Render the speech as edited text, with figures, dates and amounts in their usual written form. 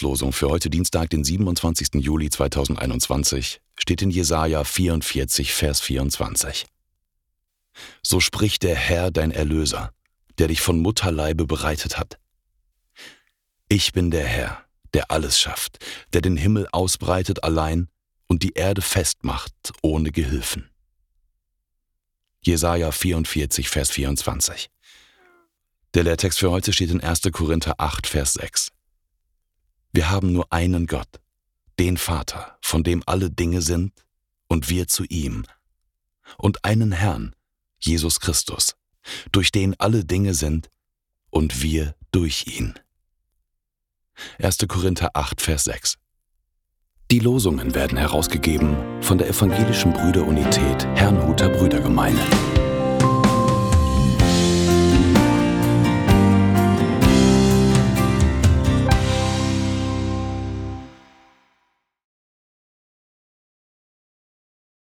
Auslosung für heute Dienstag, den 27. Juli 2021, steht in Jesaja 44, Vers 24. So spricht der Herr, dein Erlöser, der dich von Mutterleibe bereitet hat. Ich bin der Herr, der alles schafft, der den Himmel ausbreitet allein und die Erde festmacht ohne Gehilfen. Jesaja 44, Vers 24. Der Lehrtext für heute steht in 1. Korinther 8, Vers 6. Wir haben nur einen Gott, den Vater, von dem alle Dinge sind, und wir zu ihm, und einen Herrn, Jesus Christus, durch den alle Dinge sind, und wir durch ihn. 1. Korinther 8, Vers 6. Die Losungen werden herausgegeben von der Evangelischen Brüderunität Herrnhuter Brüdergemeine.